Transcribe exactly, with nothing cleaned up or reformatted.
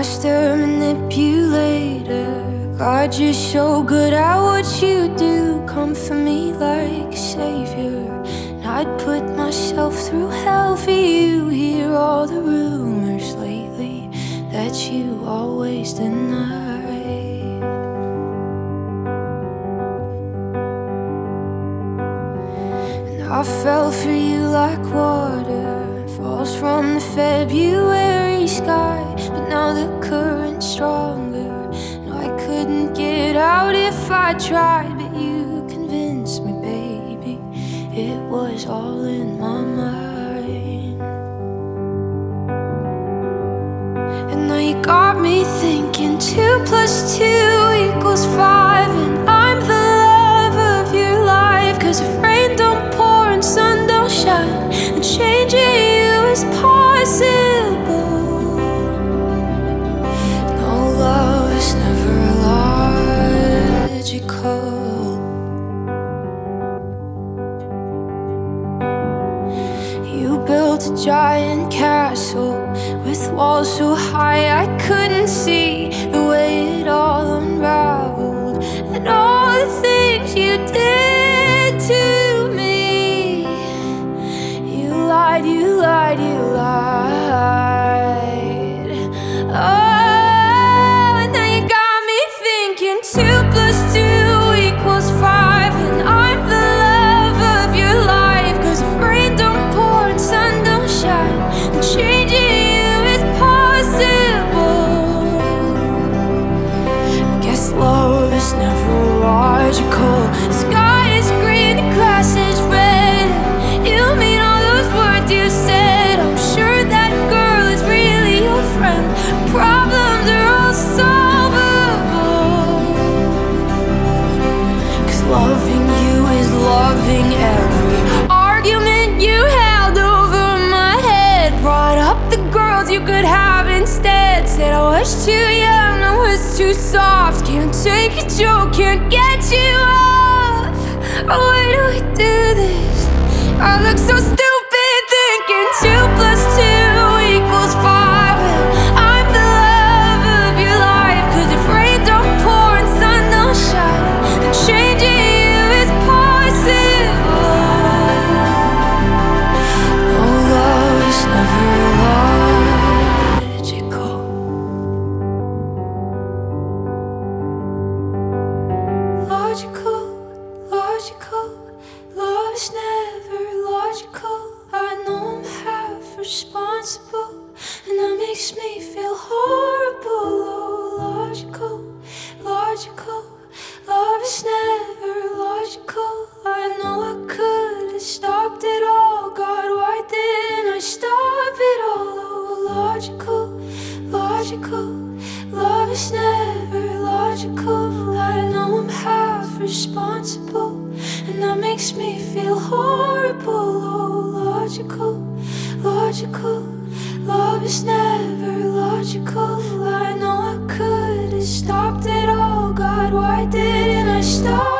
master manipulator. God, you're so good at what you do. Come for me like a savior, and I'd put myself through hell for you. Hear all the rumors lately that you always denied. And I fell for you like water falls from the February sky. But now the current's stronger, and I couldn't get out if I tried. But you convinced me, baby, it was all in my mind. And now you got me thinking two plus two equals five, and I'm the love of your life. Cause if rain don't pour and sun don't shine, then changing you is possible. No, love is never logical. You built a giant castle with walls so high I couldn't see the way it all unraveled, and all the things you did to me. You lied, you lied, you lied. Oh, and now you got me thinking two plus two equals five, and I'm the love of your life. Cause if rain don't pour and sun don't shine, then changing you is possible. I guess love is never logical. The sky is green, the grass is red. You mean all those words you said. I'm sure that girl is really your friend. Problems are all solvable. Cause loving you is loving every argument you held over my head. Brought up the girls you could have instead. Said I was too young, I was too soft. Can't take a joke, can't get you off. Why do we do this? I look so stupid thinking two plus two equals five, and I'm the love of your life. Cause if rain don't pour and sun don't shine, then changing you is possible. No, love is never logical. Logical, logical. Love is never logical. I know I'm half responsible, and that makes me feel horrible. Oh, logical, logical. Love is never logical. I know I could have stopped it all. God, why didn't I stop it all? Oh, logical, logical. Love is never logical. I know I'm half responsible, and that makes me feel horrible. Oh, logical, logical. Love is never logical. I know I could have stopped it all. God, why didn't I stop?